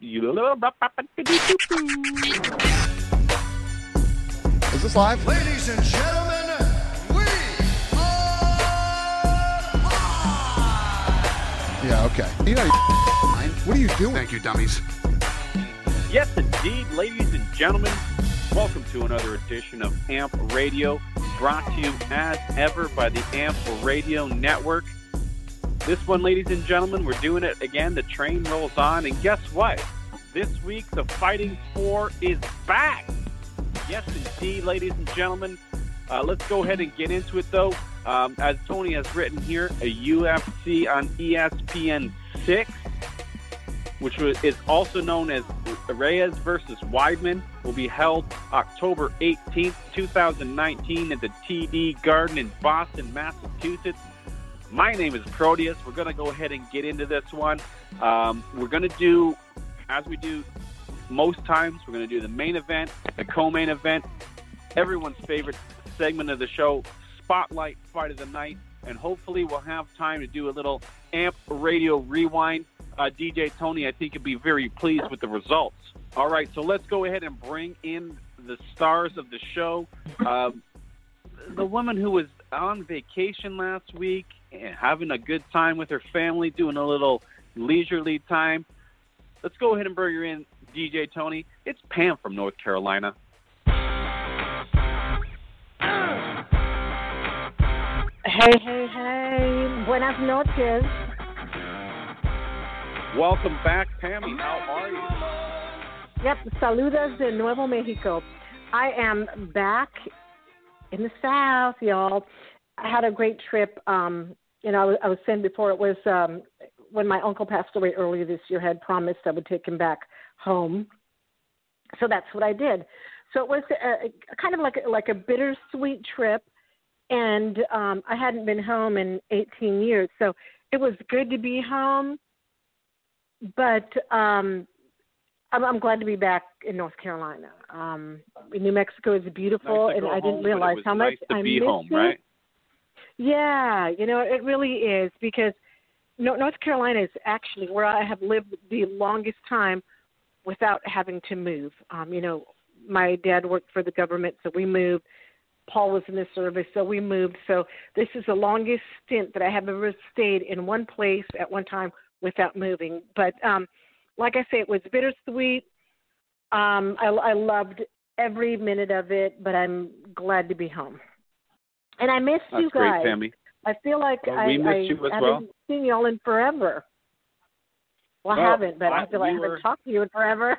Is this live? Ladies and gentlemen, we are live! Yeah, okay. You know, what are you doing? Thank you, dummies. Yes, indeed, ladies and gentlemen, welcome to another edition of AMP Radio, brought to you as ever by the AMP Radio Network. This one, ladies and gentlemen, we're doing it again. The train rolls on, and guess what? This week, the Fighting Four is back. Yes, indeed, ladies and gentlemen. Let's go ahead and get into it, though. As Tony has written here, a UFC on ESPN 6, which is also known as Reyes versus Weidman, will be held October 18th, 2019 at the TD Garden in Boston, Massachusetts. My name is Proteus. We're going to go ahead and get into this one. We're going to do, as we do most times, we're going to do the main event, the co-main event, everyone's favorite segment of the show, Spotlight Fight of the Night, and hopefully we'll have time to do a little AMP Radio Rewind. DJ Tony, I think you'll be very pleased with the results. All right, so let's go ahead and bring in the stars of the show. The woman who was on vacation last week, having a good time with her family, doing a little leisurely time. Let's go ahead and bring her in, DJ Tony. It's Pam from North Carolina. Hey. Buenas noches. Welcome back, Pammy. How are you? Yep, saludos de Nuevo Mexico. I am back in the South, y'all. I had a great trip. I was saying before, it was when my uncle passed away earlier this year, I had promised I would take him back home. So that's what I did. So it was kind of like a bittersweet trip, and I hadn't been home in 18 years. So it was good to be home, but I'm glad to be back in North Carolina. New Mexico is beautiful, nice and I didn't home, realize how much nice I be missed home, it. right? Yeah, it really is, because North Carolina is actually where I have lived the longest time without having to move. My dad worked for the government, so we moved. Paul was in the service, so we moved. So this is the longest stint that I have ever stayed in one place at one time without moving. But like I say, it was bittersweet. I loved every minute of it, but I'm glad to be home. And I missed you guys. That's great, Tammy. I feel like we missed you as haven't seen y'all in forever. Well, I haven't, but I feel like I haven't talked to you in forever.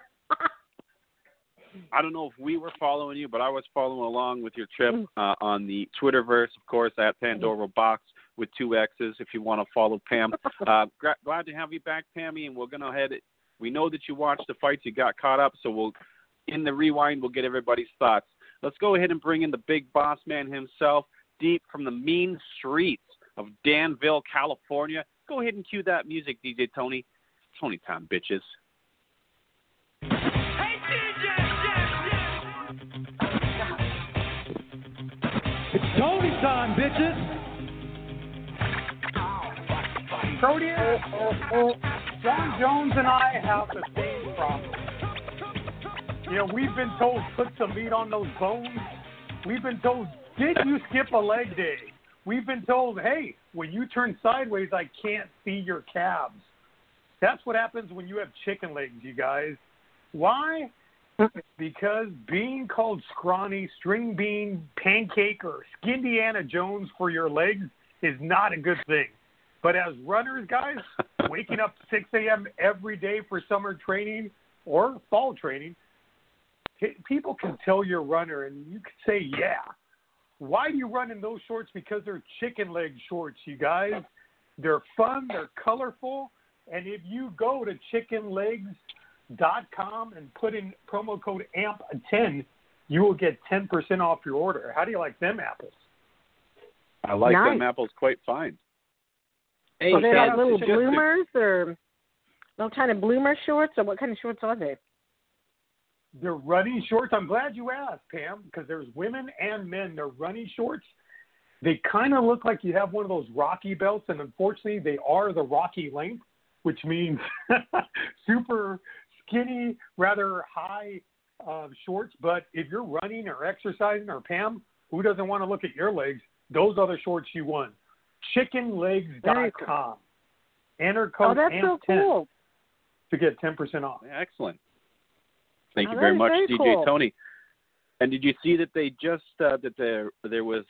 I don't know if we were following you, but I was following along with your trip on the Twitterverse, of course, at Pandora Box with 2 X's, if you want to follow Pam. Glad to have you back, Pammy, and we're going to head it. We know that you watched the fights, you got caught up, so in the rewind, we'll get everybody's thoughts. Let's go ahead and bring in the big boss man himself, deep from the mean streets of Danville, California. Go ahead and cue that music, DJ Tony. Tony time, bitches. Hey, DJ! It's Tony time, bitches! Proteus, John Jones and I have the same problem. We've been told, put some meat on those bones. We've been told, did you skip a leg day? We've been told, hey, when you turn sideways, I can't see your calves. That's what happens when you have chicken legs, you guys. Why? Because being called scrawny, string bean, pancake, or Skindiana Jones for your legs is not a good thing. But as runners, guys, waking up 6 a.m. every day for summer training or fall training, people can tell you're a runner, and you can say, yeah. Why do you run in those shorts? Because they're chicken leg shorts, you guys. They're fun. They're colorful. And if you go to chickenlegs.com and put in promo code AMP10, you will get 10% off your order. How do you like them apples? I like them apples quite fine. Hey, are they like little bloomers or little tiny bloomer shorts, or what kind of shorts are they? They're running shorts. I'm glad you asked, Pam, because there's women and men. They're running shorts. They kind of look like you have one of those Rocky belts, and unfortunately, they are the Rocky length, which means super skinny, rather high shorts, but if you're running or exercising, or Pam, who doesn't want to look at your legs? Those are the shorts you want. Chickenlegs.com. Enter code that's so cool. to get 10% off. Excellent. Thank you very much, DJ cool. Tony. And did you see that they just that there was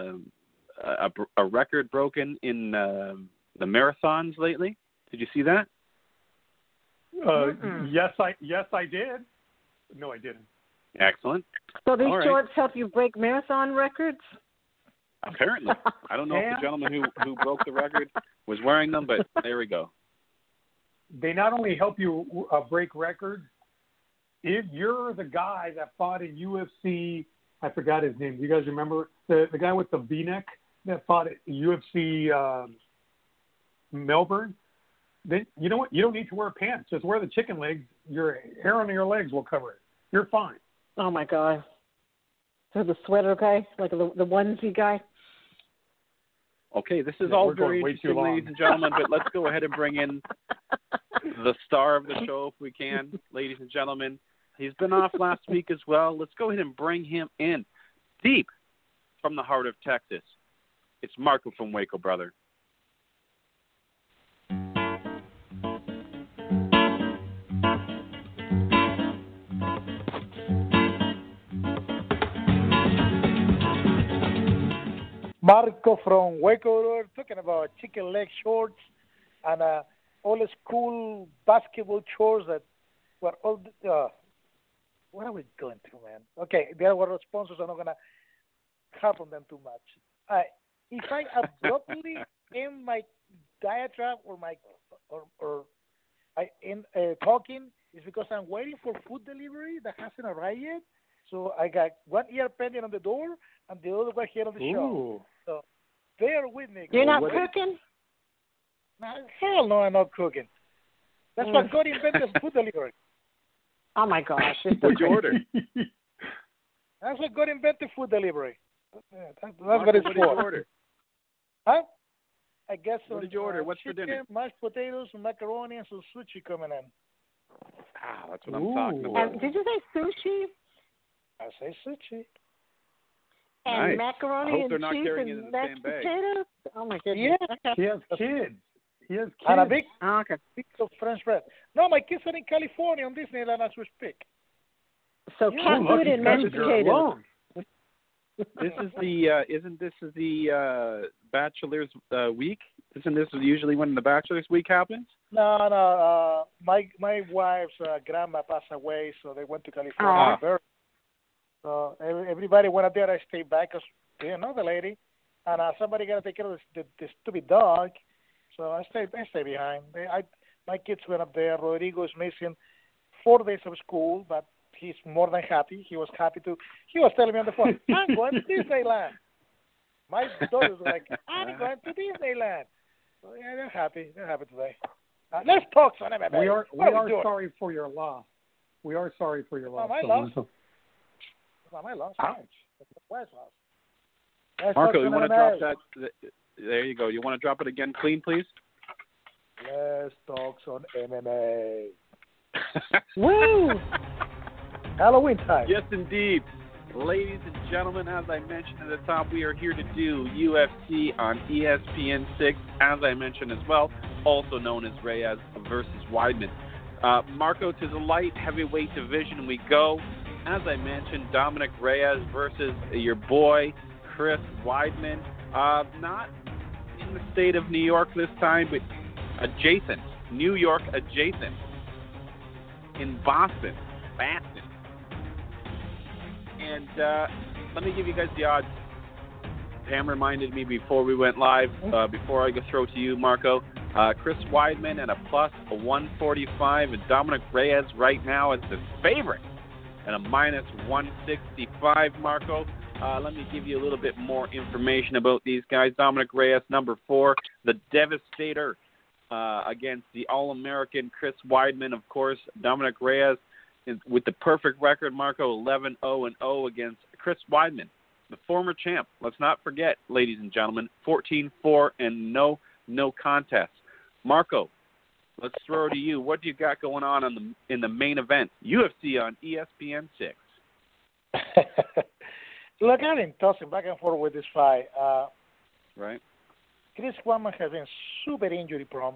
a record broken in the marathons lately? Did you see that? Yes, I did. No, I didn't. Excellent. So these All right. shorts help you break marathon records? Apparently. I don't know if the gentleman who broke the record was wearing them, but there we go. They not only help you break records, if you're the guy that fought in UFC, I forgot his name. Do you guys remember? The guy with the V-neck that fought at UFC Melbourne? Then you know what? You don't need to wear pants. Just wear the chicken legs. Your hair on your legs will cover it. You're fine. Oh, my God. So the sweater guy, like the onesie guy? Okay, this is all we're going very way too interesting, long. ladies and gentlemen, but let's go ahead and bring in the star of the show if we can, ladies and gentlemen. He's been off last week as well. Let's go ahead and bring him in deep from the heart of Texas. It's Marco from Waco, brother. Marco from Waco, talking about chicken leg shorts and all the school basketball shorts that were all. What are we going through, man? Okay, they are our sponsors. I'm not gonna harp on them too much. If I abruptly end my diatribe or I end talking, it's because I'm waiting for food delivery that hasn't arrived yet. So I got one ear pending on the door and the other one here on the show. So bear with me. You're not cooking? No, hell no, I'm not cooking. That's what God invented, food delivery. Oh, my gosh. What'd you order? That's what God invented, food delivery. That's Marco, what it's what for. did you order? Huh? I guess What did you order? What's for chicken, dinner? mashed potatoes, macaroni, and some sushi coming in. Ah, that's what I'm talking about. And did you say sushi? I say sushi. And Nice. macaroni I hope and they're not cheese carrying it and in the same mashed bag. potatoes? Oh, my goodness. Yeah. Okay. He has kids. And a big Oh, okay. piece of French bread. No, my kids are in California on Disneyland as we speak. So cat food and mashed potatoes. This is the isn't this the Bachelor's week? Isn't this usually when the Bachelor's week happens? No. My wife's grandma passed away, so they went to California. Ah. So everybody went up there. I stayed back because they didn't know the lady, and somebody got to take care of the stupid dog. So I stayed behind. My kids went up there. Rodrigo is missing 4 days of school, but he's more than happy. He was happy to. He was telling me on the phone, "I'm going to Disneyland." My daughter's like, "I'm going to Disneyland." So yeah, they're happy. They're happy today. Let's talk some MMA. We are What we doing? sorry for your loss. We are sorry for your loss. my loss. It's not my loss. Ouch. It's my wife's loss. Let's Marco, talk you some want to MMA. drop that? There you go. You want to drop it again clean, please? Let's talk some MMA. Woo! Halloween time. Yes, indeed. Ladies and gentlemen, as I mentioned at the top, we are here to do UFC on ESPN6, as I mentioned as well, also known as Reyes versus Weidman. Marco, to the light heavyweight division we go. As I mentioned, Dominic Reyes versus your boy, Chris Weidman. Not in the state of New York this time, but adjacent. New York adjacent. In Boston. And let me give you guys the odds. Pam reminded me before we went live, before I go throw to you, Marco. Chris Weidman at a plus 145, and Dominic Reyes right now is the favorite at a minus 165, Marco. Let me give you a little bit more information about these guys. Dominic Reyes, number 4, the Devastator against the All-American Chris Weidman, of course. Dominic Reyes with the perfect record, Marco, 11-0-0 against Chris Weidman, the former champ. Let's not forget, ladies and gentlemen, 14-4 and no contest. Marco, let's throw it to you. What do you got going on in the main event? UFC on ESPN 6. Look, I've been tossing back and forth with this fight. Right. Chris Weidman has been super injury prone.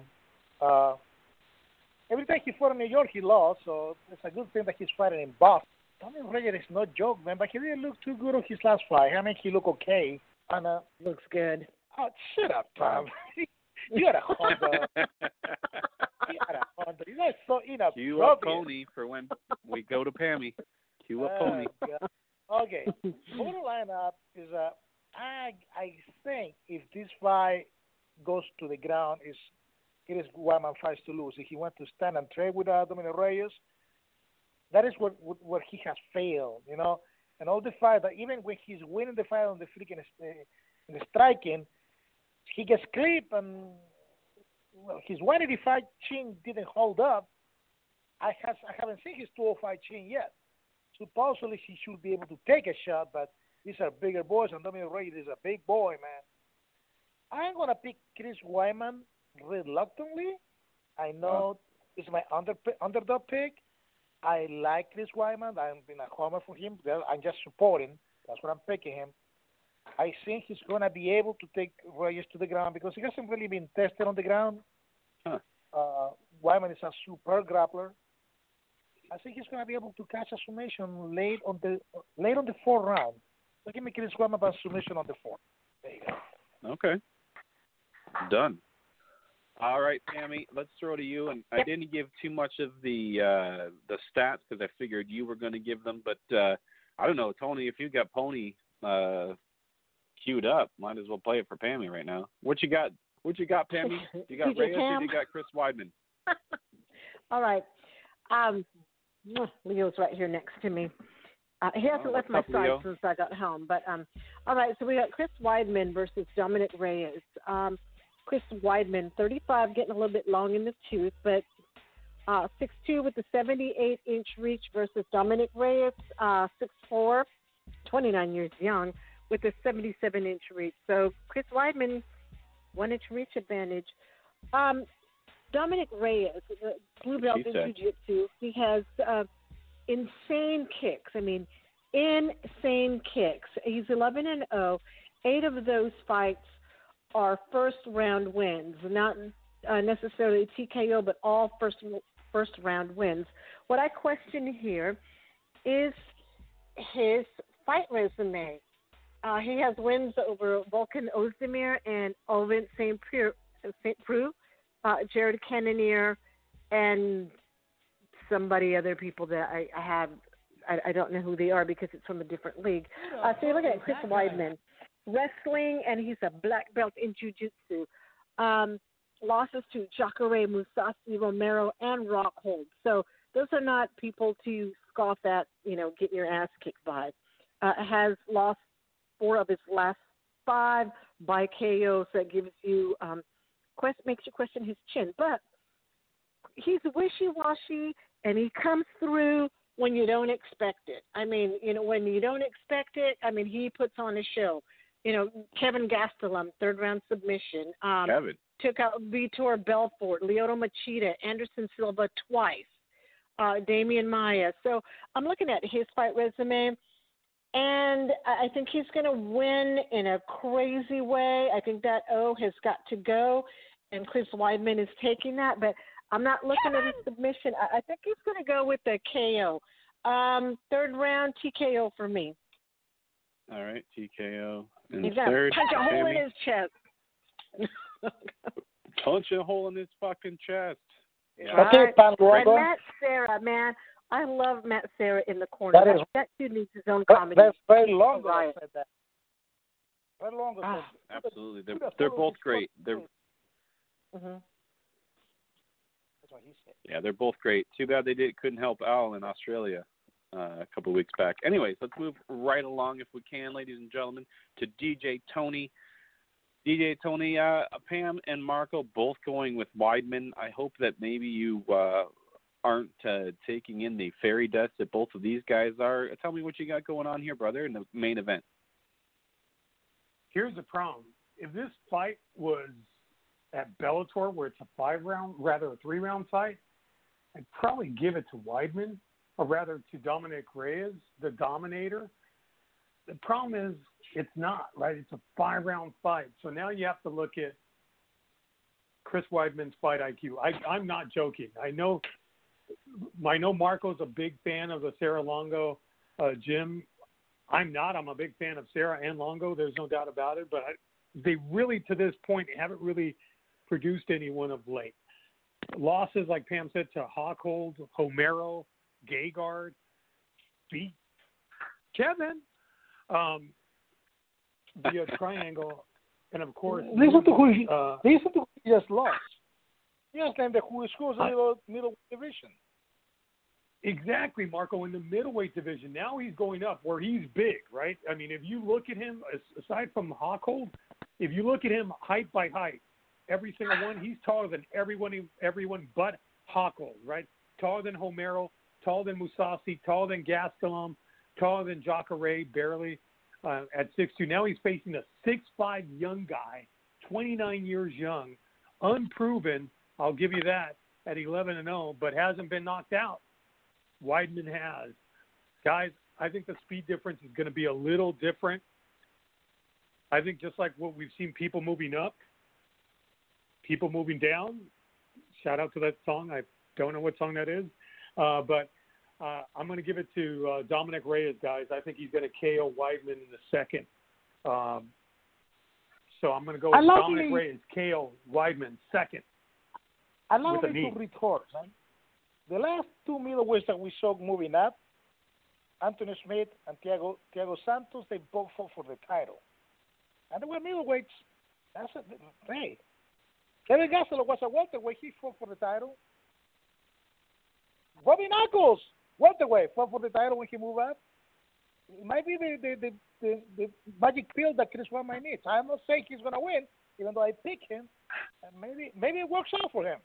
Every time he fought in New York, he lost, so it's a good thing that he's fighting in Boston. Dominic Reyes is no joke, man, but he didn't look too good on his last fight. I mean, he looked okay. And, Looks good. oh, shut up, Tom. You got a Honda. You got a Honda. You're not so inappropriate. Cue up Pony for when we go to Pammy. Cue up Pony. God. Okay. Total lineup is I think if this fight goes to the ground, it is Weidman fights to lose. If he went to stand and trade with Dominic Reyes, that is what he has failed, you know. And all the fight that even when he's winning the fight on the freaking in the striking, he gets clipped and his 185 chin didn't hold up. I haven't seen his 205 chin yet. Supposedly he should be able to take a shot, but these are bigger boys, and Dominic Reyes is a big boy, man. I'm gonna pick Chris Weidman reluctantly. I know it's my underdog pick. I like Chris Weidman. I've been a homer for him. I'm just supporting. That's what I'm picking him. I think he's going to be able to take Reyes to the ground because he hasn't really been tested on the ground. Weidman is a superb grappler. I think he's going to be able to catch a submission late on the fourth round. So give me Chris Weidman by submission on the fourth. There you go. Okay. Done. All right, Pammy, let's throw to you. And I didn't give too much of the stats because I figured you were going to give them. But I don't know, Tony, if you got Pony queued up, might as well play it for Pammy right now. What you got? Pammy? You got Reyes or you got Chris Weidman? All right. Leo's right here next to me. He hasn't left my side Leo? since I got home. But all right, so we got Chris Weidman versus Dominic Reyes. Chris Weidman, 35, getting a little bit long in the tooth, but 6'2" with the 78-inch reach versus Dominic Reyes, 6'4", 29 years young, with a 77-inch reach. So Chris Weidman, 1-inch reach advantage. Dominic Reyes, the blue belt in jiu-jitsu, he has insane kicks. I mean, insane kicks. He's 11-0. 8 of those fights are first-round wins, not necessarily TKO, but all first-round wins. What I question here is his fight resume. He has wins over Volkan Ozdemir and Ovince St. Preux, Jared Cannonier, and other people that I don't know who they are because it's from a different league. So you're looking at Chris Weidman. Wrestling, and he's a black belt in jiu-jitsu. Losses to Jacare, Mousasi, Romero, and Rockhold. So those are not people to scoff at, getting your ass kicked by. Has lost 4 of his last 5 by KO, so that gives you makes you question his chin. But he's wishy-washy, and he comes through when you don't expect it. I mean, when you don't expect it, he puts on a show. Kevin Gastelum, 3rd-round submission. Kevin. Took out Vitor Belfort, Lyoto Machida, Anderson Silva twice, Damian Maia. So I'm looking at his fight resume, and I think he's going to win in a crazy way. I think that O has got to go, and Chris Weidman is taking that. But I'm not looking at his submission. I think he's going to go with the KO. 3rd round TKO for me. All right, TKO. And He's got third, punch a hole in his chest. Punch a hole in his fucking chest. Yeah. Okay, Pan And Matt Serra, man. I love Matt Serra in the corner. That dude needs his own comedy. That's very long ago I said that. Very long ago. Absolutely. They're both great. That's what he said. Yeah, they're both great. Too bad they couldn't help Al in Australia a couple of weeks back. Anyways, let's move right along, if we can, ladies and gentlemen, to DJ Tony. DJ Tony, Pam and Marco both going with Weidman. I hope that maybe you aren't taking in the fairy dust that both of these guys are. Tell me what you got going on here, brother, in the main event. Here's the problem. If this fight was at Bellator, where it's a 3-round fight, I'd probably give it to Weidman, or rather to Dominic Reyes, the Dominator. The problem is it's not, right? It's a 5-round fight. So now you have to look at Chris Weidman's fight IQ. I'm not joking. I know Marco's a big fan of the Sarah Longo gym. I'm not. I'm a big fan of Sarah and Longo. There's no doubt about it. But they really, to this point, haven't really produced anyone of late. Losses, like Pam said, to Hochhold, Homero, Gegard, beat Kevin, the triangle, and of course, listen to who he just lost. Yes, and who is the middle division. Exactly, Marco, in the middleweight division. Now he's going up where he's big, right? I mean, if you look at him, aside from Hochhold, if you look at him height by height, every single one, he's taller than everyone but Hochhold, right? Taller than Homero, taller than Mousasi, taller than Gastelum, taller than Jacare, barely at 6'2". Now he's facing a 6'5" young guy, 29 years young, unproven, I'll give you that, at 11-0, but hasn't been knocked out. Weidman has. Guys, I think the speed difference is going to be a little different. I think just like what we've seen, people moving up, people moving down. Shout out to that song. I don't know what song that is. But I'm going to give it to Dominic Reyes, guys. I think he's going to KO Weidman in the second. So I'm going to go with Dominic Reyes, KO Weidman, second. Allow me to retort. Man. The last 2 middleweights that we saw moving up, Anthony Smith and Thiago Santos, they both fought for the title. And they were middleweights. That's it. Hey, Kevin Gastelum was a welterweight. He fought for the title. Bobby Knuckles, welterweight, fought for the title when he moved up. It might be the magic pill that Chris Weidman needs. I'm not saying he's going to win, even though I pick him. And maybe it works out for him.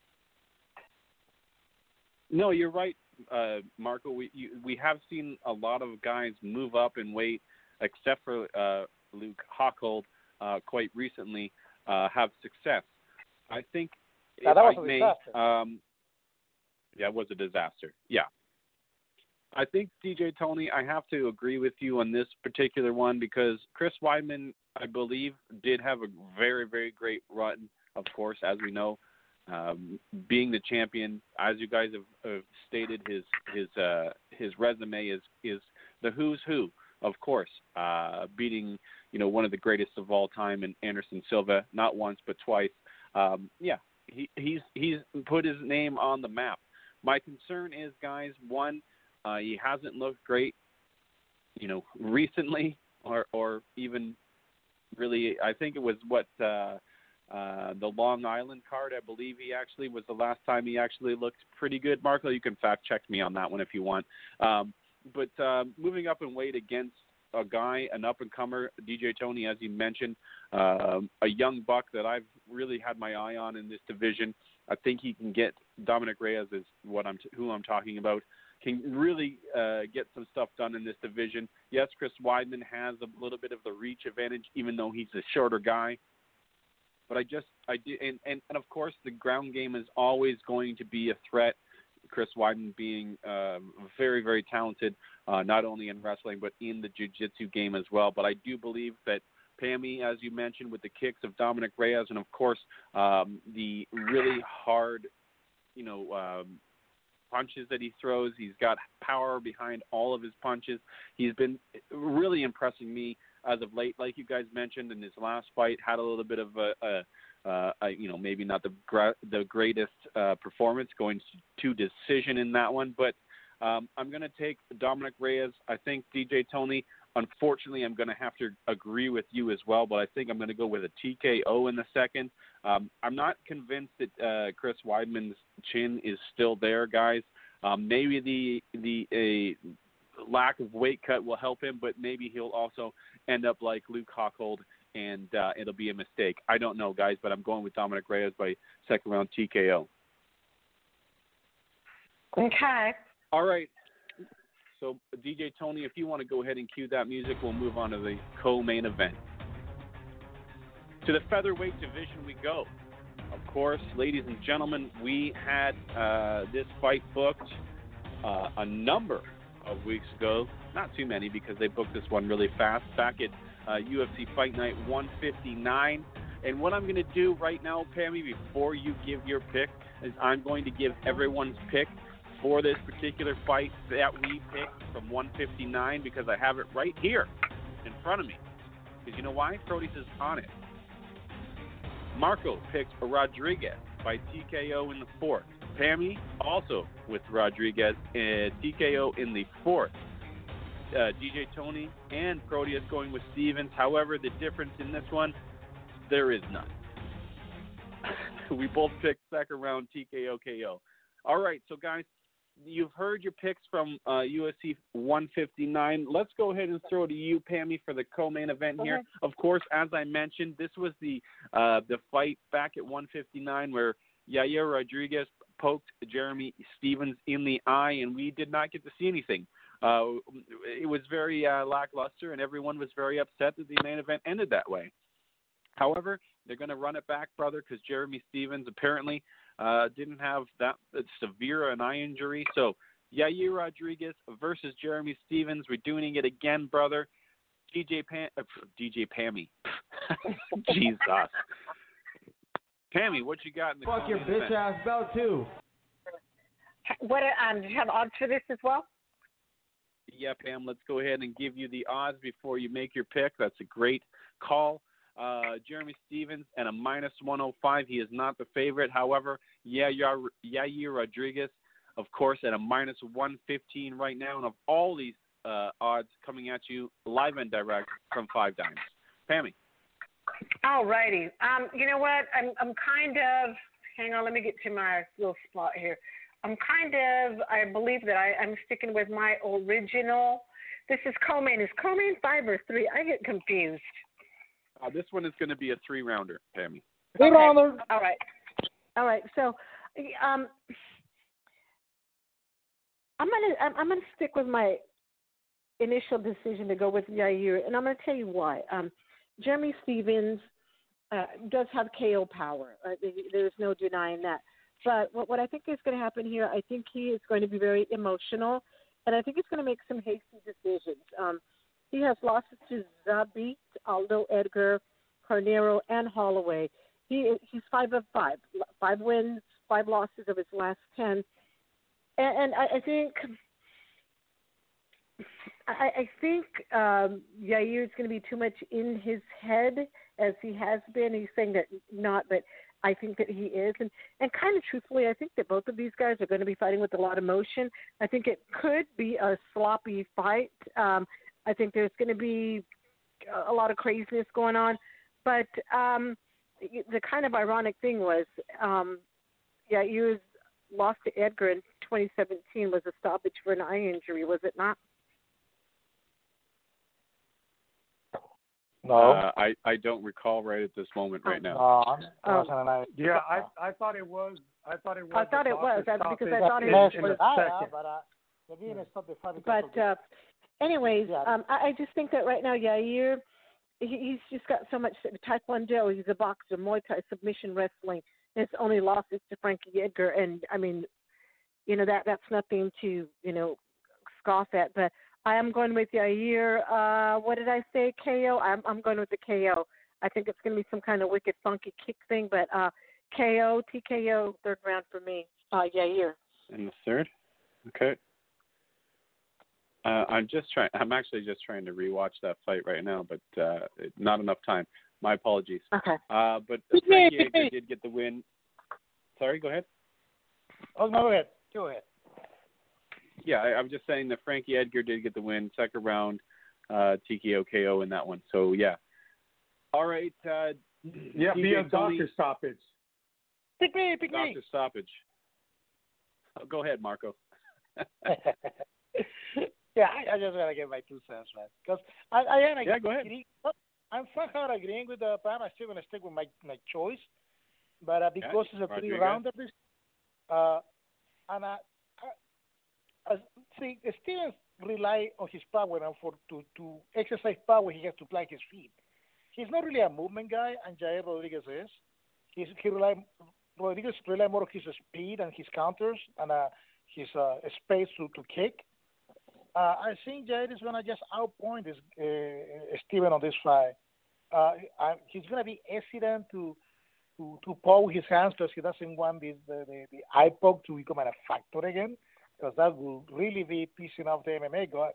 No, you're right, Marco. We have seen a lot of guys move up in weight, except for Luke Hochhold, quite recently, have success. I think that was a disaster. Yeah, it was a disaster. Yeah. I think, DJ Tony, I have to agree with you on this particular one because Chris Weidman, I believe, did have a very, very great run, of course, as we know. Being the champion, as you guys have stated, his resume is the who's who, of course. Beating one of the greatest of all time in Anderson Silva, not once but twice. He's put his name on the map. My concern is, guys, one, he hasn't looked great, recently, or even really. I think it was the Long Island card, I believe he actually was the last time he actually looked pretty good. Marco, you can fact check me on that one if you want. But moving up in weight against a guy, an up-and-comer, DJ Tony, as you mentioned, a young buck that I've really had my eye on in this division. I think he can get Dominic Reyes is who I'm talking about. Can really get some stuff done in this division. Yes, Chris Weidman has a little bit of the reach advantage, even though he's a shorter guy. But and of course, the ground game is always going to be a threat. Chris Weidman being very, very talented, not only in wrestling, but in the jiu-jitsu game as well. But I do believe that Pammy, as you mentioned, with the kicks of Dominic Reyes, and of course, the really hard, punches that he throws. He's got power behind all of his punches. He's been really impressing me as of late. Like you guys mentioned, in his last fight, had a little bit of maybe not the greatest performance, going to decision in that one. But I'm going to take Dominic Reyes. I think, DJ Tony, unfortunately, I'm going to have to agree with you as well, but I think I'm going to go with a TKO in the second. I'm not convinced that Chris Weidman's chin is still there, guys. Maybe the lack of weight cut will help him, but maybe he'll also end up like Luke Hochhold, and it'll be a mistake. I don't know, guys, but I'm going with Dominic Reyes by second round TKO. Okay. All right. So, DJ Tony, if you want to go ahead and cue that music, we'll move on to the co-main event. To the featherweight division we go. Of course, ladies and gentlemen, we had this fight booked a number of weeks ago. Not too many because they booked this one really fast back at UFC Fight Night 159. And what I'm going to do right now, Pammy, before you give your pick, is I'm going to give everyone's pick for this particular fight that we picked from 159 because I have it right here in front of me. Because you know why? Proteus is on it. Marco picked Rodriguez by TKO in the fourth. Pammy also with Rodriguez and TKO in the fourth. DJ Tony and Proteus going with Stevens. However, the difference in this one, there is none. We both picked second round TKO KO. All right, so guys, you've heard your picks from UFC 159. Let's go ahead and throw to you, Pammy, for the co-main event here. Of course, as I mentioned, this was the fight back at 159 where Yair Rodriguez poked Jeremy Stevens in the eye, and we did not get to see anything. It was very lackluster, and everyone was very upset that the main event ended that way. However, they're going to run it back, brother, because Jeremy Stevens apparently didn't have that severe an eye injury. So Yair Rodriguez versus Jeremy Stevens. We're doing it again, brother. DJ Pammy. Jesus. Pammy, what you got in the Fuck your bitch ass belt too. What do you have odds for this as well? Yeah, Pam, let's go ahead and give you the odds before you make your pick. That's a great call. Jeremy Stevens at a minus 105. He is not the favorite. However, Yair Rodriguez, of course, at a minus 115 right now. And of all these odds coming at you live and direct from 5 Dimes. Pammy. All righty. You know what? I'm kind of, hang on, let me get to my little spot here. I believe that I'm sticking with my original. This is co-main. Is co-main 5 or 3? I get confused. This one is going to be a 3-rounder, Pammy. Okay. All right. So, I'm gonna stick with my initial decision to go with Yair, and I'm gonna tell you why. Jeremy Stevens does have KO power. There's no denying that. But what I think is going to happen here, I think he is going to be very emotional, and I think he's going to make some hasty decisions. He has losses to Zabit, Aldo Edgar, Carnero, and Holloway. He's 5 of 5. 5 wins, 5 losses of his last 10. And I think Yair is going to be too much in his head as he has been. He's saying that not, but I think that he is. And kind of truthfully, I think that both of these guys are going to be fighting with a lot of emotion. I think it could be a sloppy fight. I think there's going to be a lot of craziness going on. But the kind of ironic thing was, Yair's loss to Edgar in 2017 was a stoppage for an eye injury, was it not? No. I don't recall right at this moment right now. Yeah, I thought it was. I thought it was. That's because I thought it was second. But anyways, I just think that right now Yair, he's just got so much Taekwondo. He's a boxer, Muay Thai, submission wrestling. His only loss is to Frankie Edgar, and I mean, that's nothing to scoff at. But I am going with Yair. What did I say? KO. I'm going with the KO. I think it's going to be some kind of wicked, funky kick thing, but KO, TKO, 3rd round for me. Yair. In the 3rd? Okay. I'm actually just trying to rewatch that fight right now, but not enough time. My apologies. Okay. But Frankie Edgar did get the win. Sorry, go ahead. Oh, no, go ahead. Yeah, I'm just saying that Frankie Edgar did get the win, 2nd round, TKO KO in that one. So, yeah. All right. Via doctor stoppage. Pick me. Doctor stoppage. Oh, go ahead, Marco. Yeah, I just gotta get my 2 cents, man. Because I am go ahead. I'm somehow agreeing with the Pam. I'm still gonna stick with my choice, but because it's a 3-rounder, and see, Stevens rely on his power, and to exercise power, he has to plant his feet. He's not really a movement guy, and Yair Rodriguez is. Rodriguez rely more on his speed and his counters and his space to kick. I think Jair is gonna just outpoint this Steven on this fight. He's gonna be hesitant to poke his hands because he doesn't want the eye poke to become a factor again, because that will really be pissing off the MMA gods.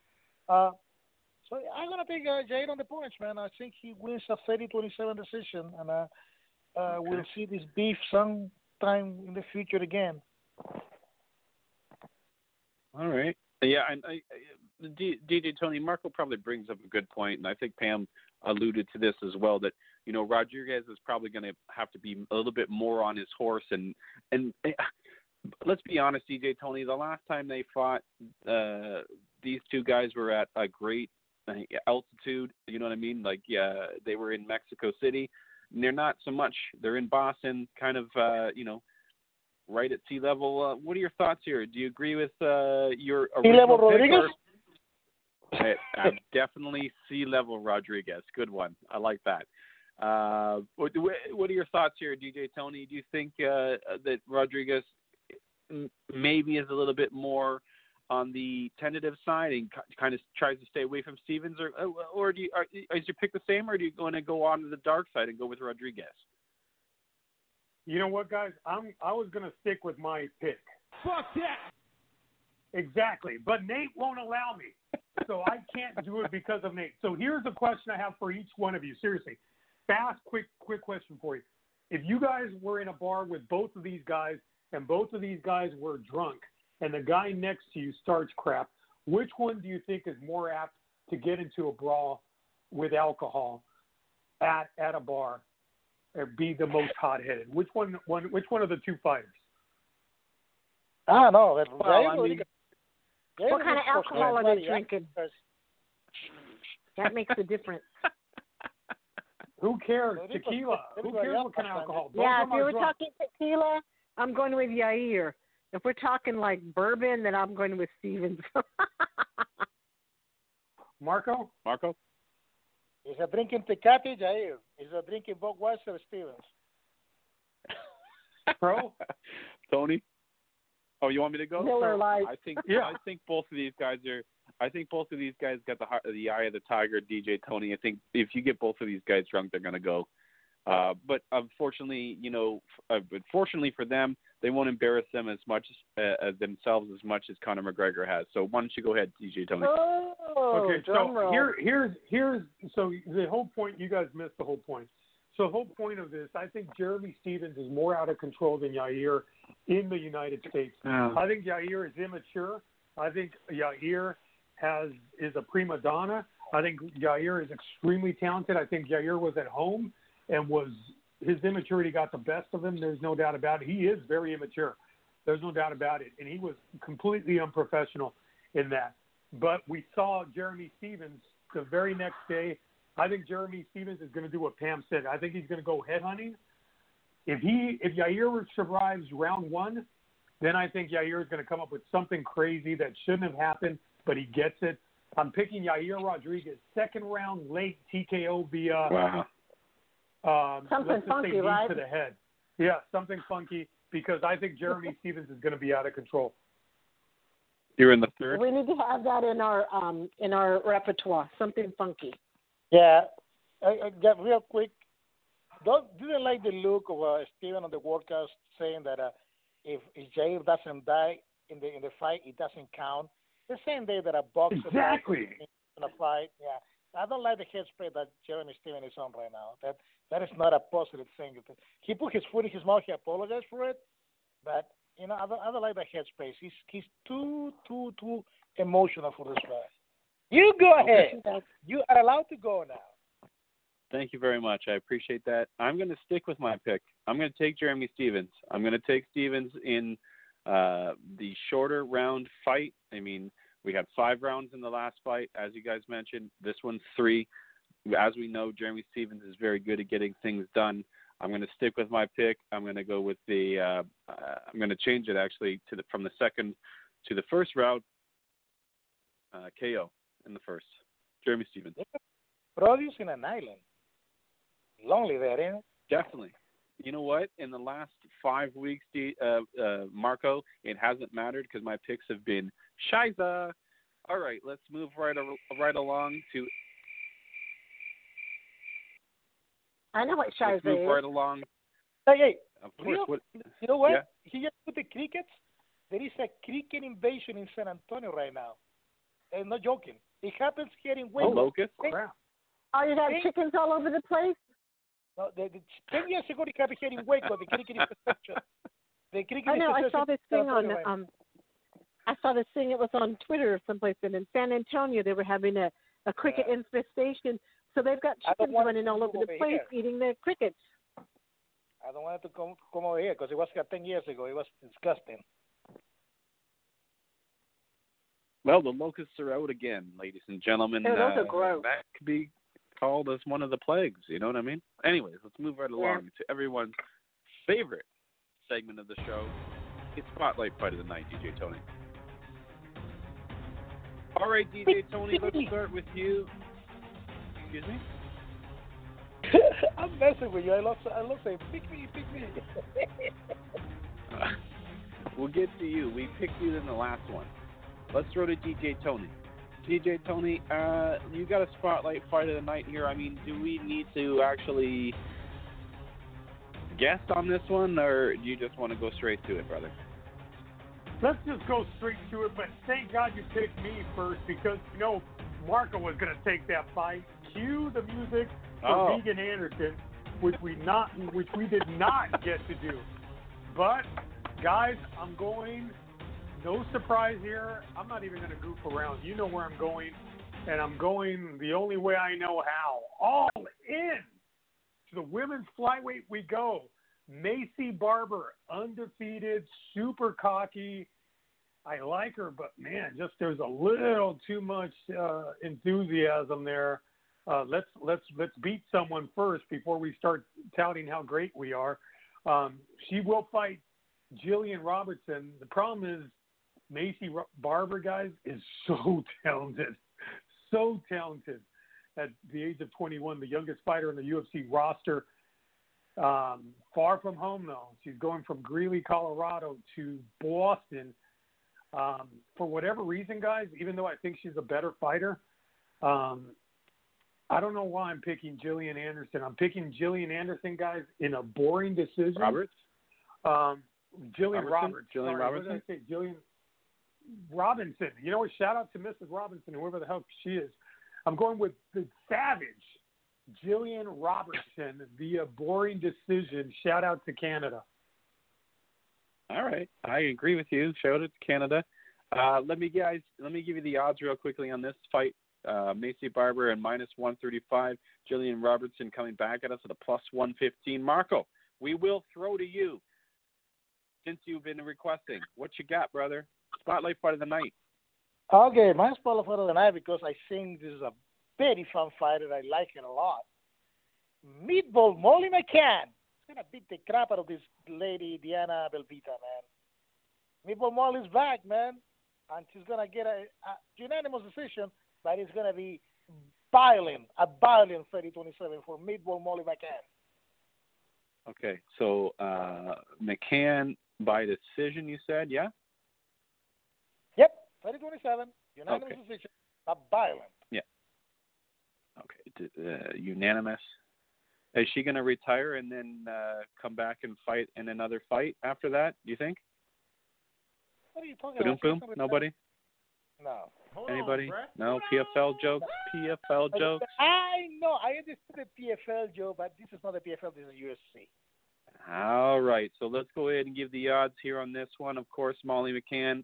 So I'm gonna take Jair on the points, man. I think he wins a 30-27 decision, and we'll see this beef sometime in the future again. All right. Yeah, and DJ Tony, Marco probably brings up a good point, and I think Pam alluded to this as well, that, you know, Rodriguez is probably going to have to be a little bit more on his horse. And let's be honest, DJ Tony, the last time they fought, these two guys were at a great altitude, you know what I mean? Like, yeah, they were in Mexico City, and they're not so much. They're in Boston, kind of, you know, right at sea level. What are your thoughts here? Do you agree with your original Rodriguez? Definitely sea level Rodriguez. Good one. I like that. What are your thoughts here, DJ Tony? Do you think that Rodriguez maybe is a little bit more on the tentative side and kind of tries to stay away from Stevens, or is your pick the same, or are you going to go on to the dark side and go with Rodriguez? You know what, guys? I was going to stick with my pick. Fuck that! Exactly. But Nate won't allow me. So I can't do it because of Nate. So here's a question I have for each one of you. Seriously. Fast, quick question for you. If you guys were in a bar with both of these guys and both of these guys were drunk and the guy next to you starts crap, which one do you think is more apt to get into a brawl with alcohol at a bar or be the most hot-headed? Which one of the two fighters? I don't know. What kind of alcohol are they drinking? That makes a difference. Who cares? Tequila. Who cares what kind of alcohol? Yeah, if you were talking tequila, I'm going with Yair. If we're talking like bourbon, then I'm going with Stevens. Marco? Is a drinking Tecate, Jair. Is a drinking Budweiser, Stevens. Pro? Tony? Oh, you want me to go? Miller Lite. I think both of these guys got the eye of the tiger, DJ Tony. I think if you get both of these guys drunk, they're going to go. But unfortunately, fortunately for them, they won't embarrass them as much themselves as much as Conor McGregor has. So why don't you go ahead, DJ Tony? Okay, so here's so the whole point. You guys missed the whole point. So the whole point of this, I think Jeremy Stevens is more out of control than Yair in the United States. I think Yair is immature. I think Yair is a prima donna. I think Yair is extremely talented. I think Yair was at home and his immaturity got the best of him. There's no doubt about it. He is very immature. There's no doubt about it. And he was completely unprofessional in that. But we saw Jeremy Stevens the very next day. I think Jeremy Stevens is going to do what Pam said. I think he's going to go headhunting. If Yair survives round one, then I think Yair is going to come up with something crazy that shouldn't have happened, but he gets it. I'm picking Yair Rodriguez, second round, late TKO via something funky, right? To the head. Yeah, something funky, because I think Jeremy Stevens is going to be out of control. You're in the third. We need to have that in our repertoire. Something funky. Yeah, I got real quick. Didn't like the look of Steven on the workout saying that if Jair doesn't die in the fight, it doesn't count. The same day that a boxer exactly in a fight. Yeah, I don't like the headspace that Jeremy Steven is on right now. That is not a positive thing. He put his foot in his mouth. He apologized for it, but I don't like the headspace. He's too emotional for this fight. You go ahead. You are allowed to go now. Thank you very much. I appreciate that. I'm going to stick with my pick. I'm going to take Jeremy Stevens. I'm going to take Stevens in the shorter round fight. I mean, we had 5 rounds in the last fight, as you guys mentioned. This one's 3. As we know, Jeremy Stevens is very good at getting things done. I'm going to stick with my pick. I'm going to go with I'm going to change it actually from the second to the first round. KO in the first. Jeremy Stevens. Producing an island. Lonely there, ain't it? Definitely. you know what? In the last 5 weeks, Marco, it hasn't mattered because my picks have been shiza. All right, let's move right along to. I know what Let's shiza move is. right along. Hey, Of course. What? you know what? Yeah. He just put the crickets. There is a cricket invasion in San Antonio right now. I'm not joking. It happens here in Oh, Waco. locust. Crap. Oh, you have chickens all over the place? No, 10 years ago, it happened here in Waco. The cricket infestation. The cricket I know. I infestation saw this in San thing on. Antonio right now. I saw this thing. It was on Twitter or someplace. And in San Antonio, they were having a cricket infestation. So they've got I don't chickens want running to all over come the over place here. eating the crickets. I don't want it to come over here because it was 10 years ago. It was disgusting. Well, the locusts are out again, ladies and gentlemen. Yeah, those are gross. That could be called as one of the plagues. You know what I mean? Anyways, let's move right along to everyone's favorite segment of the show. It's Spotlight Fight of the Night, DJ Tony. All right, DJ Tony, let's start with you. Excuse me? I'm messing with you. I love saying, pick me. We'll get to you. We picked you in the last one. Let's throw to DJ Tony. DJ Tony, you got a Spotlight Fight of the Night here. I mean, do we need to actually guess on this one, or do you just want to go straight to it, brother? Let's just go straight to it, but thank God you picked me first because, Marco was going to take that fight. Cue the music for Megan Anderson, which we did not get to do. But, guys, I'm going, no surprise here. I'm not even going to goof around. You know where I'm going, and I'm going the only way I know how. All in. To the women's flyweight we go. Maycee Barber, undefeated, super cocky. I like her, but man, just there's a little too much enthusiasm there. Let's beat someone first before we start touting how great we are. She will fight Jillian Robertson. The problem is Maycee Barber, guys, is so talented. At the age of 21, the youngest fighter in the UFC roster. Far from home, though. She's going from Greeley, Colorado to Boston. For whatever reason, guys, even though I think she's a better fighter, I don't know why I'm picking Jillian Anderson. I'm picking Jillian Anderson, guys, in a boring decision. Roberts? Jillian Roberts. Jillian Robertson? What did I say? Jillian Robinson. You know what? Shout out to Mrs. Robinson, whoever the hell she is. I'm going with the savage, Jillian Robertson, via boring decision. Shout out to Canada. All right. I agree with you. Shout out to Canada. Let me give you the odds real quickly on this fight. Maycee Barber at -135. Jillian Robertson coming back at us at a +115. Marco, we will throw to you since you've been requesting. What you got, brother? Spotlight Fight of the Night. Okay, my Spotlight Fight of the Night because I think this is a very fun fight and I like it a lot. Meatball Molly McCann is going to beat the crap out of this lady, Diana Belvita, man. Meatball Molly's back, man. And she's going to get a unanimous decision, but it's going to be a violent 30-27 for Meatball Molly McCann. Okay, so McCann by decision, you said, yeah? Yep, 30-27, unanimous decision, but violent. Yeah. Okay, unanimous. Is she going to retire and then come back and fight in another fight after that, do you think? What are you talking about? Boom? Nobody? No. Anybody? No? PFL joke? PFL joke? I know. I understood the PFL joke, but this is not a PFL. This is UFC. All right. So let's go ahead and give the odds here on this one. Of course, Molly McCann,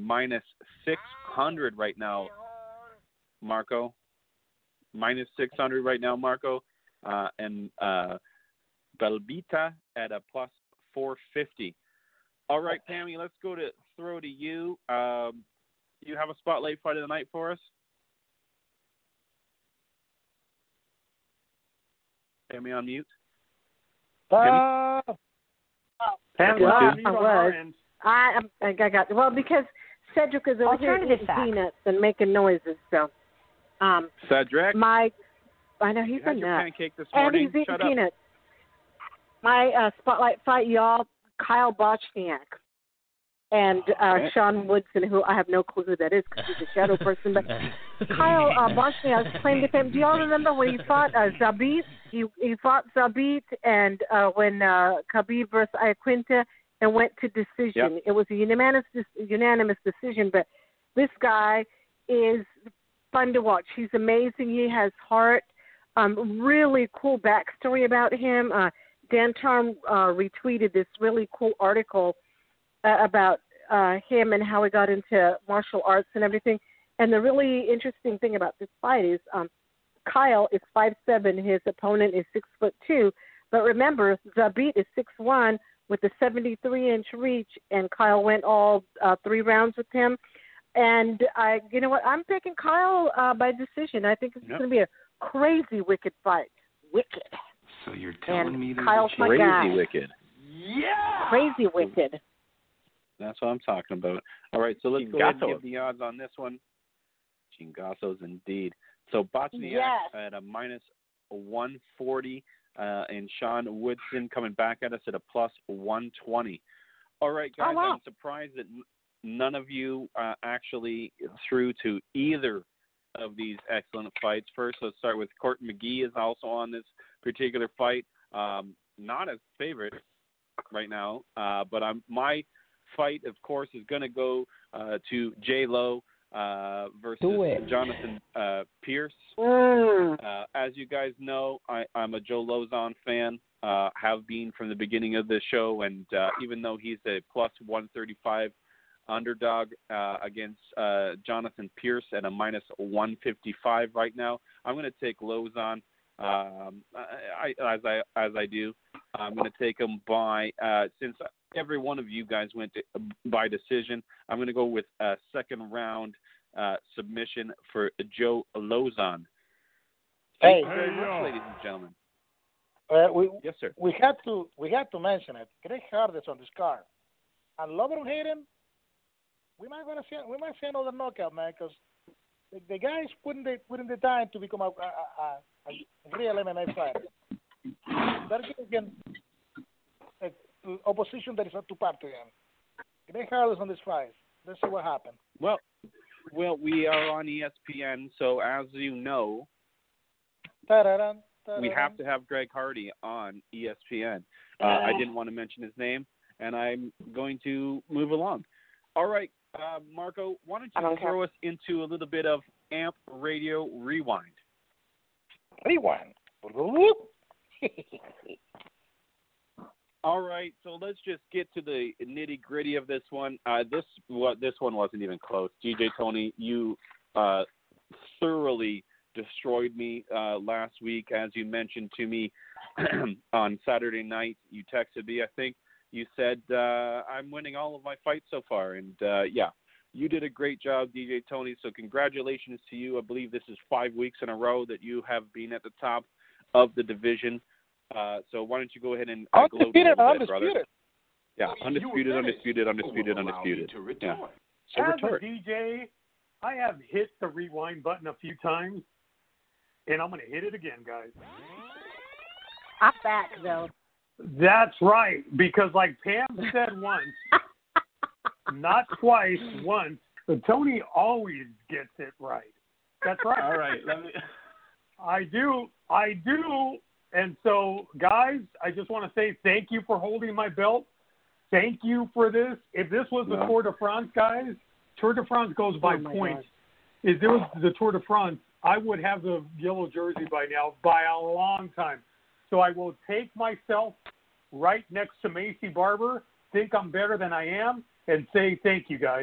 -600 right now, Marco. -600 right now, Marco. And Belvita at a +450. All right, Tammy, let's throw to you. You have a Spotlight Fight of the Night for us? Tammy on mute. Tammy, I got well because Cedric is over here eating peanuts and making noises. So, Cedric, I know he's you had a your nut. pancake this And morning. he's eating Shut peanuts. My spotlight fight, y'all, Kyle Bochniak and Sean Woodson, who I have no clue who that is because he's a shadow person. But Kyle Bochniak's claim to fame. Do y'all remember when he fought Zabit? He fought Zabit, and when Khabib versus Iaquinta, and went to decision. Yep. It was a unanimous decision. But this guy is fun to watch. He's amazing. He has heart. Really cool backstory about him. Dan Tarn retweeted this really cool article about him and how he got into martial arts and everything. And the really interesting thing about this fight is Kyle is 5'7", his opponent is 6'2". But remember, Zabit is 6'1" with a 73-inch reach, and Kyle went all 3 rounds with him. And you know what? I'm picking Kyle by decision. I think it's going to be a crazy wicked fight. Wicked. So you're telling me there's Kyle's a my crazy guy. wicked. Yeah. Crazy wicked. That's what I'm talking about. All right, so let's go ahead and give the odds on this one. Chingasos, indeed. So Bochniak at a minus 140, and Sean Woodson coming back at us at a plus 120. All right, guys, I'm surprised that none of you actually threw to either of these excellent fights. First, let's start with Court McGee is also on this particular fight. Not as favorite right now, but my fight, of course, is going to go to J. Lo versus Jonathan Pierce. As you guys know, I'm a Joe Lozon fan, have been from the beginning of the show, and even though he's a plus 135 underdog against Jonathan Pierce at a minus 155 right now, I'm going to take Lozon. As I do, I'm going to take him by since every one of you guys went by decision, I'm going to go with a second round submission for Joe Lozon. Hey, very much, ladies and gentlemen. Yes, sir. We had to mention it. Greg Hart is on this card, and love it or hate him, we might see another knockout, man, because the guy's putting the time to become a real MMA fighter. They're giving opposition that is not too part to him. Greg Hart is on this fight. Let's see what happens. Well, we are on ESPN, so as you know, we have to have Greg Hardy on ESPN. I didn't want to mention his name, and I'm going to move along. All right, Marco, why don't you throw us into a little bit of AMP Radio Rewind? Rewind. All right, so let's just get to the nitty-gritty of this one. This one wasn't even close. DJ Tony, you thoroughly destroyed me last week, as you mentioned to me on Saturday night. You texted me, I think. You said, I'm winning all of my fights so far. And, you did a great job, DJ Tony, so congratulations to you. I believe this is 5 weeks in a row that you have been at the top of the division. So why don't you go ahead and gloat a little bit, brother. Yeah, undisputed. Yeah. So as a DJ, I have hit the rewind button a few times, and I'm going to hit it again, guys. I'm back, though. That's right, because like Pam said once, not twice, once, but Tony always gets it right. That's right. All right. I do. And so, guys, I just want to say thank you for holding my belt. Thank you for this. If this was the Tour de France, guys, Tour de France goes by points. God. If there was the Tour de France, I would have the yellow jersey by now, by a long time. So I will take myself right next to Macy Barber, think I'm better than I am, and say thank you, guys.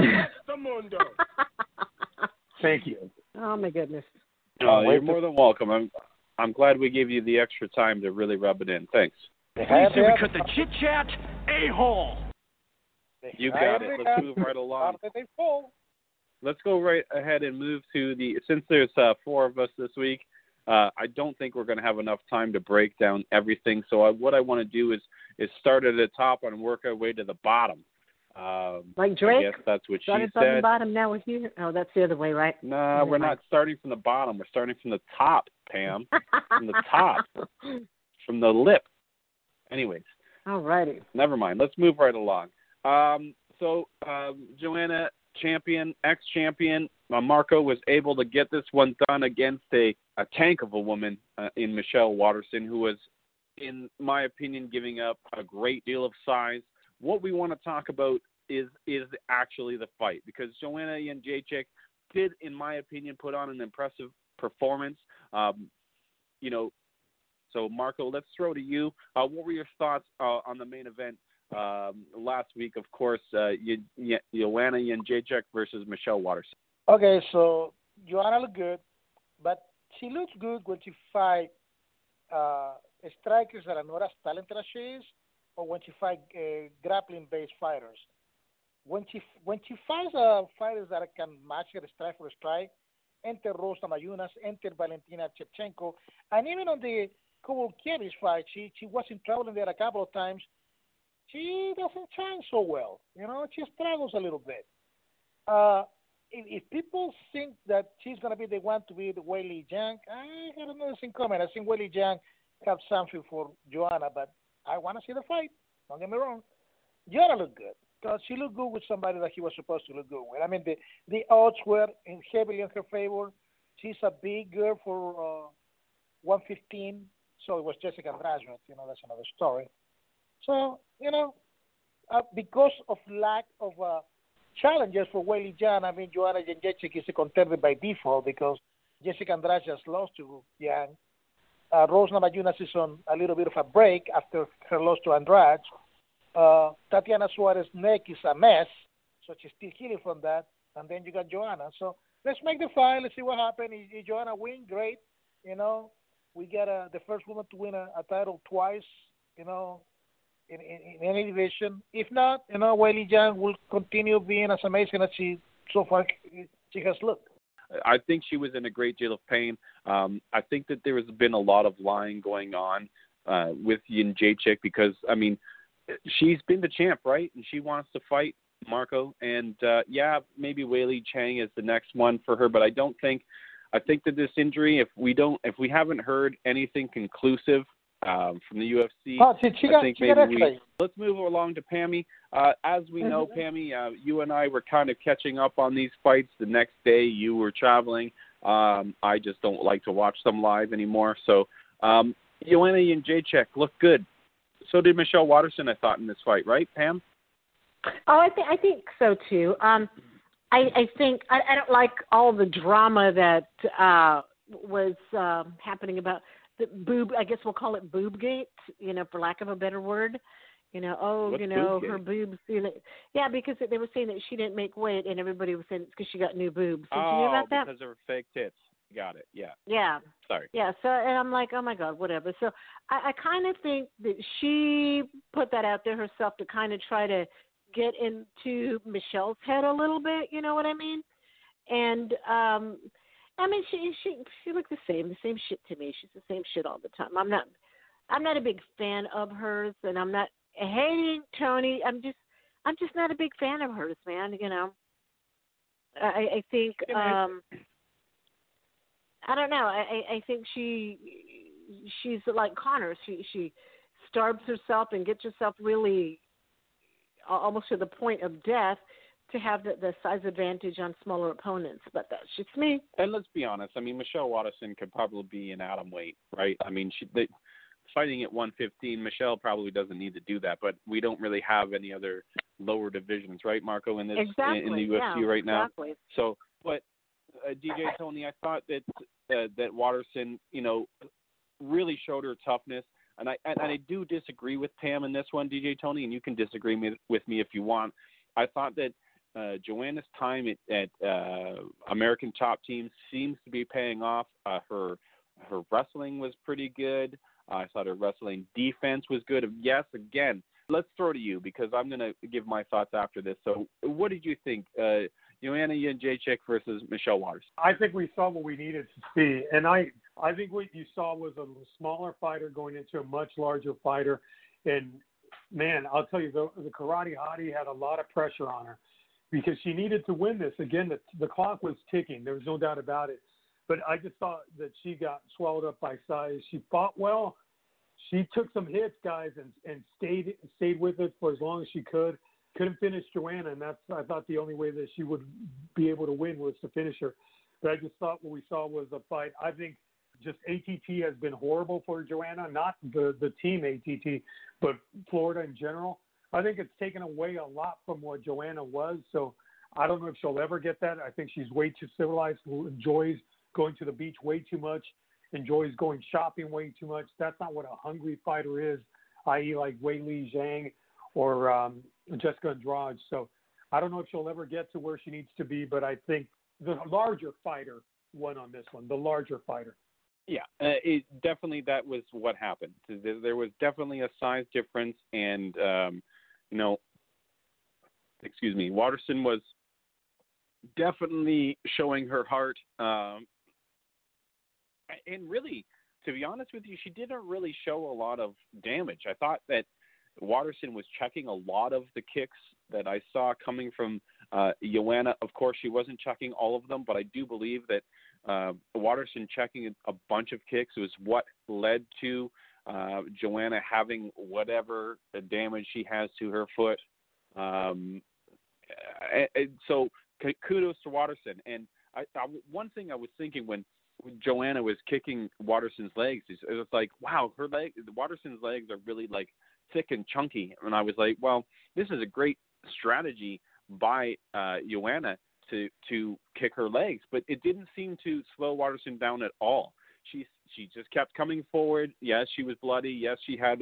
Thank you. Oh, my goodness. You're more than welcome. I'm glad we gave you the extra time to really rub it in. Thanks. Please do we cut the chit-chat a-hole. You got it. Let's move right along. Let's go right ahead and move to since there's 4 of us this week, I don't think we're going to have enough time to break down everything. So what I want to do is start at the top and work our way to the bottom. Like Drake? I guess that's what she said. From the bottom, now we're here? Oh, that's the other way, right? No, we're not starting from the bottom. We're starting from the top, Pam. From the top. From the lip. Anyways. All righty. Never mind. Let's move right along. Joanna, champion, ex-champion, Marco was able to get this one done against a tank of a woman in Michelle Waterson, who was, in my opinion, giving up a great deal of size. What we want to talk about is actually the fight, because Joanna Jędrzejczyk did, in my opinion, put on an impressive performance. So, Marco, let's throw to you. What were your thoughts on the main event last week? Of course, Joanna Jędrzejczyk versus Michelle Waterson. Okay, so Joanna looked good, but she looks good when she fights strikers that are not as talented as she is, or when she fights grappling-based fighters. When she fights fighters that can match her strike for strike, enter Rose Namajunas, enter Valentina Shevchenko, and even on the Kowalkiewicz fight, she was in trouble in there a couple of times. She doesn't shine so well. She struggles a little bit. If people think that she's going to be the one to be the Weili Zhang, I got another thing coming. I think Weili Zhang have something for Joanna, but I want to see the fight. Don't get me wrong. Joanna looked good, because she looked good with somebody that he was supposed to look good with. I mean, the odds were heavily in her favor. She's a big girl for 115, so it was Jessica Andrade. That's another story. So, because of lack of challenges for Weili Zhang, I mean, Joanna Jędrzejczyk is a contender by default, because Jessica Andrade just lost to Zhang. Rose Namajunas is on a little bit of a break after her loss to Andrade. Tatiana Suarez's neck is a mess, so she's still healing from that. And then you got Joanna. So let's make the fight. Let's see what happens. If Joanna wins, great. We get the first woman to win a title twice, in any division. If not, Weili Zhang will continue being as amazing as she has looked. I think she was in a great deal of pain. I think that there has been a lot of lying going on with Jędrzejczyk, because, I mean, she's been the champ, right? And she wants to fight Marco. And, maybe Weili Zhang is the next one for her, but I think that this injury, if we haven't heard anything conclusive from the UFC, let's move along to Pammy. As we know, Pammy, you and I were kind of catching up on these fights. The next day you were traveling. I just don't like to watch them live anymore. So Joanna Jędrzejczyk looked good. So did Michelle Waterson, I thought, in this fight, right, Pam? Oh, I think so too. I think I don't like all the drama that was happening about the boob. I guess we'll call it boobgate, for lack of a better word. Her boobs. Yeah, because they were saying that she didn't make weight, and everybody was saying it's because she got new boobs. Did you hear about that? Because of her fake tits. Got it. Yeah. Yeah. Sorry. Yeah. So, and I'm like, oh my God, whatever. So, I kind of think that she put that out there herself to kind of try to get into Michelle's head a little bit. You know what I mean? And I mean, she looked the same shit to me. She's the same shit all the time. I'm not a big fan of hers, and I'm not hating Tony. I'm just not a big fan of hers, man. I think I don't know. I think she's like Connor. She starves herself and gets herself really almost to the point of death to have the size advantage on smaller opponents. But that's just me. And let's be honest. I mean, Michelle Waterson could probably be an atom weight, right? I mean, fighting at 115, Michelle probably doesn't need to do that. But we don't really have any other lower divisions, right, Marco, in this in the UFC right now. Exactly. So, but DJ Tony, I thought that Waterson, really showed her toughness. And I do disagree with Pam in this one, DJ Tony, and you can disagree with me if you want. I thought that Joanna's time at American Top Team seems to be paying off. Her wrestling was pretty good. I thought her wrestling defense was good. Yes, again, let's throw to you because I'm going to give my thoughts after this. So what did you think? Joanna Jędrzejczyk versus Michelle Waterson. I think we saw what we needed to see. And I think what you saw was a smaller fighter going into a much larger fighter. And, man, I'll tell you, the Karate Hottie had a lot of pressure on her because she needed to win this. Again, the clock was ticking. There was no doubt about it. But I just thought that she got swallowed up by size. She fought well. she took some hits, guys, and stayed with it for as long as she could. Couldn't finish Joanna, and that's, I thought, the only way that she would be able to win was to finish her. But I just thought what we saw was a fight. I think just ATT has been horrible for Joanna, not the team ATT, but Florida in general. I think it's taken away a lot from what Joanna was, so I don't know if she'll ever get that. I think she's way too civilized, enjoys going to the beach way too much, enjoys going shopping way too much. That's not what a hungry fighter is, i.e. like Weili Zhang or Jessica Andrade. So I don't know if she'll ever get to where she needs to be, but I think the larger fighter won on this one, the larger fighter. Yeah, it definitely, that was what happened. There was definitely a size difference, and, Waterson was definitely showing her heart. And really, to be honest with you, she didn't really show a lot of damage. I thought that Waterson was checking a lot of the kicks that I saw coming from Joanna. Of course, she wasn't checking all of them, but I do believe that Waterson checking a bunch of kicks was what led to Joanna having whatever damage she has to her foot. So kudos to Waterson. And one thing I was thinking when Joanna was kicking Waterson's legs, it was like, wow, Waterson's legs are really like thick and chunky. And I was like, well, this is a great strategy by Joanna to kick her legs, but it didn't seem to slow Waterson down at all. She just kept coming forward. Yes, she was bloody. Yes, she had,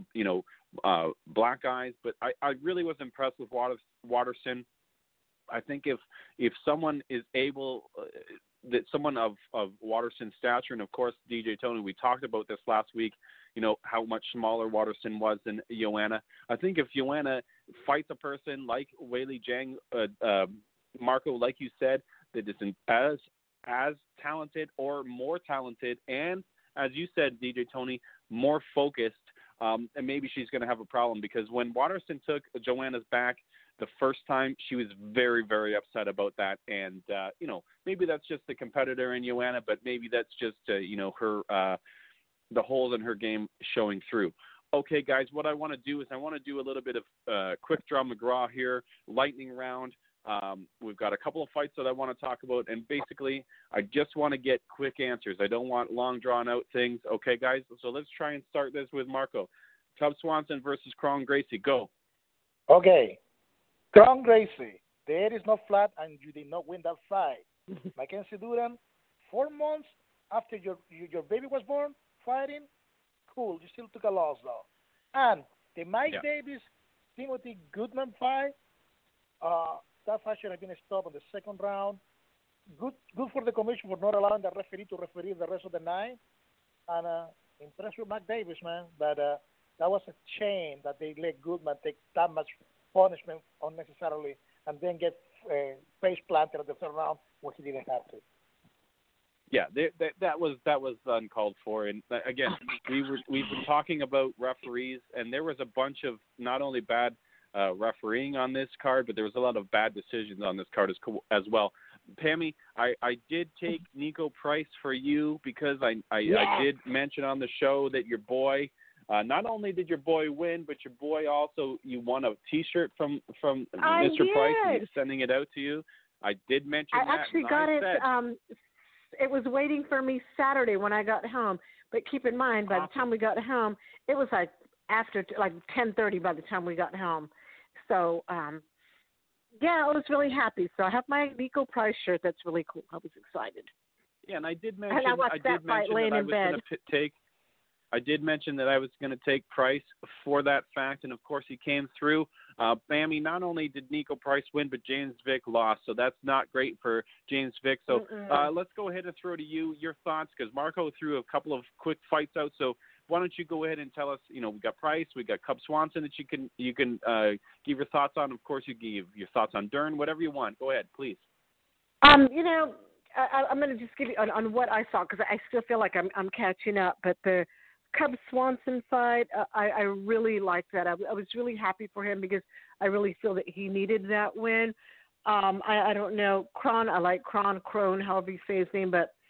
black eyes, but I really was impressed with Waterson. I think if someone is able, that someone of Waterson's stature, and of course, DJ Tony, we talked about this last week, how much smaller Waterson was than Joanna. I think if Joanna fights a person like Weili Zhang, Marco, like you said, that isn't as talented or more talented, and as you said, DJ Tony, more focused, and maybe she's going to have a problem, because when Waterson took Joanna's back the first time, she was very, very upset about that. And, maybe that's just the competitor in Joanna, but maybe that's just, her, the holes in her game showing through. Okay, guys, what I want to do is I want to do a little bit of quick draw McGraw here, lightning round. We've got a couple of fights that I want to talk about, and basically I just want to get quick answers. I don't want long drawn out things. Okay, guys, so let's try and start this with Marco. Cub Swanson versus Kron Gracie. Go. Okay. Kron Gracie, the air is not flat and you did not win that fight. Mackenzie Duran, 4 months after your baby was born, fighting, cool. You still took a loss though. And the Mike Davis, Timothy Goodman fight, that fight should have been stopped in the second round. Good for the commission for not allowing the referee to referee the rest of the night. And impressed with Mike Davis, man. But that was a shame that they let Goodman take that much punishment unnecessarily and then get face planted at the third round when he didn't have to. Yeah, that was uncalled for. And again, we've been talking about referees, and there was a bunch of not only bad refereeing on this card, but there was a lot of bad decisions on this card as well. Pammy, I did take Nico Price for you because I did mention on the show that your boy, not only did your boy win, but your boy also, you won a T-shirt from Mr. Price, and he's sending it out to you. I did mention that. I actually got it. It was waiting for me Saturday when I got home. But keep in mind, by the time we got home, it was after 10:30 by the time we got home. So, I was really happy. So I have my Nico Price shirt. That's really cool. I was excited. Yeah, and I did mention I did mention that I was going to take Price for that fact, and of course he came through. Bammy, not only did Nico Price win, but James Vick lost, so that's not great for James Vick. So let's go ahead and throw to you your thoughts, because Marco threw a couple of quick fights out. So why don't you go ahead and tell us? We got Price, we got Cub Swanson that you can give your thoughts on. Of course, you give your thoughts on Dern, whatever you want. Go ahead, please. I'm going to just give you on what I saw, because I still feel like I'm catching up, but the Cub Swanson fight, I really liked that. I was really happy for him because I really feel that he needed that win. I don't know, Kron, I like Kron, however you say his name, but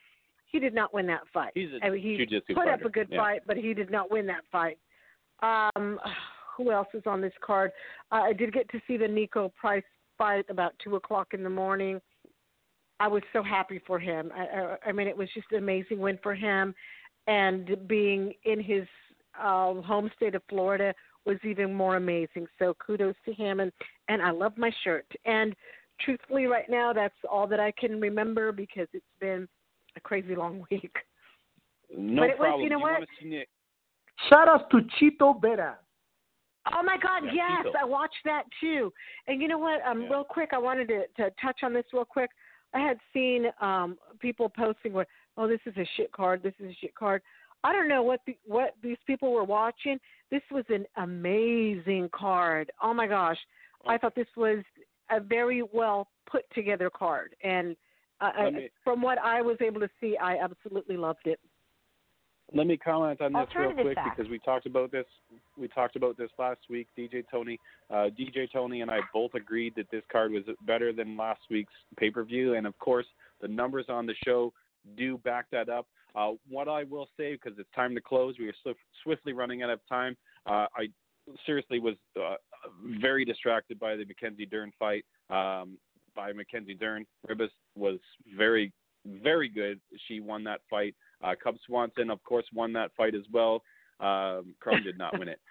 he did not win that fight. He's a he jiu-jitsu put fighter. up a good fight, but he did not win that fight. Who else is on this card? I did get to see the Nico Price fight about 2:00 in the morning. I was so happy for him. I mean, it was just an amazing win for him, and being in his home state of Florida was even more amazing. So kudos to him, and I love my shirt. And truthfully, right now, that's all that I can remember because it's been a crazy long week. No but it problem. Was, you know what? Shout out to Chito Vera. Oh, my God, yes. Chito. I watched that, too. And you know what? Real quick, I wanted to touch on this real quick. I had seen people posting where, oh, this is a shit card, this is a shit card. I don't know what these people were watching. This was an amazing card. Oh, my gosh. I thought this was a very well put together card. And from what I was able to see, I absolutely loved it. Let me comment on this real quick because we talked about this. We talked about this last week. DJ Tony and I both agreed that this card was better than last week's pay-per-view, and of course, the numbers on the show do back that up. What I will say, because it's time to close, we are swiftly running out of time. I seriously was very distracted by the Mackenzie Dern fight. By Mackenzie Dern, Ribas was very, very good. She won that fight. Cub Swanson, of course, won that fight as well. Chrome did not win it.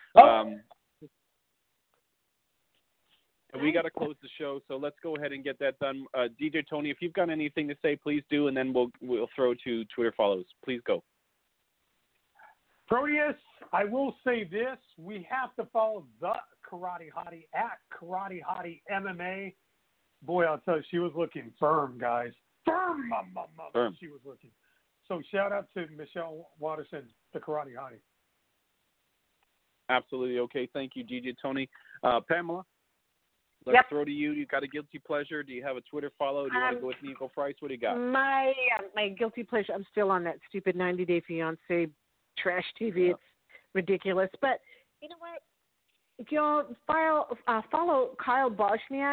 We got to close the show, so let's go ahead and get that done. DJ Tony, if you've got anything to say, please do, and then we'll throw to Twitter follows. Please go. Proteus, I will say this. We have to follow the Karate Hottie at Karate Hottie MMA. Boy, I'll tell you, she was looking firm, guys. Firm. She was looking. So shout out to Michelle Watterson, the Karate Hottie. Absolutely. Okay. Thank you, DJ Tony. Pamela, let's throw to you. You got a guilty pleasure? Do you have a Twitter follow? Do you want to go with Nico Price? What do you got? My guilty pleasure, I'm still on that stupid 90 Day Fiance trash TV. It's ridiculous. But you know what? If y'all follow Kyle Bochniak,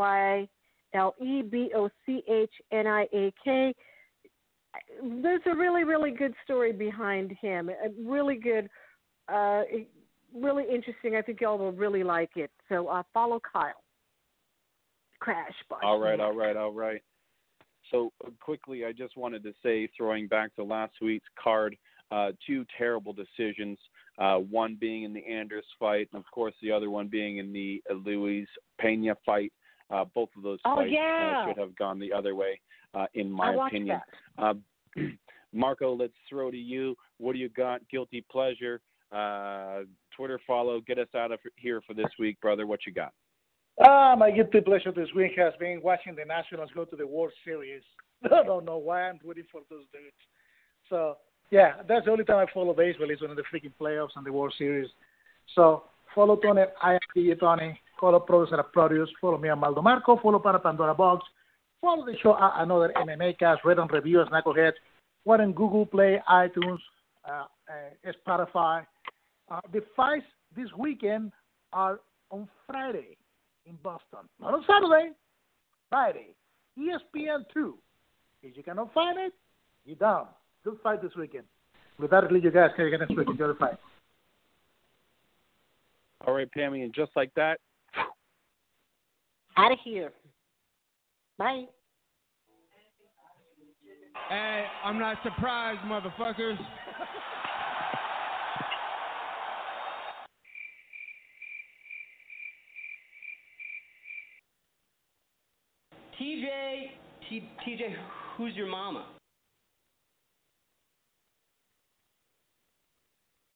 KYLEBOCHNIAK. There's a really, really good story behind him. A really good, really interesting. I think y'all will really like it. So follow Kyle. Crash Bochniak. All right. So quickly, I just wanted to say, throwing back to last week's card, two terrible decisions. One being in the Anders fight, and of course the other one being in the Luis Pena fight. Both of those fights should have gone the other way, in my opinion. Marco, let's throw to you. What do you got? Guilty pleasure, Twitter follow. Get us out of here for this week, brother. What you got? My guilty pleasure this week has been watching the Nationals go to the World Series. I don't know why I'm rooting for those dudes. So, yeah, that's the only time I follow baseball is when the freaking playoffs and the World Series. So, follow Tony. I am DJ Tony. Follow Producer at Produce. Follow me on Maldo Marco. Follow Para Pandora Box. Follow the show at Another MMA Cast. Rate and review as Knucklehead. We're on Google Play, iTunes, Spotify. The fights this weekend are on Friday in Boston. Not on Saturday. Friday. ESPN2. If you cannot find it, you're down. Good fight this weekend. With that, I'll leave you guys. Can you get next week? Enjoy the fight. All right, Pammy, and just like that, out of here. Bye. Hey, I'm not surprised, motherfuckers. TJ, who's your mama?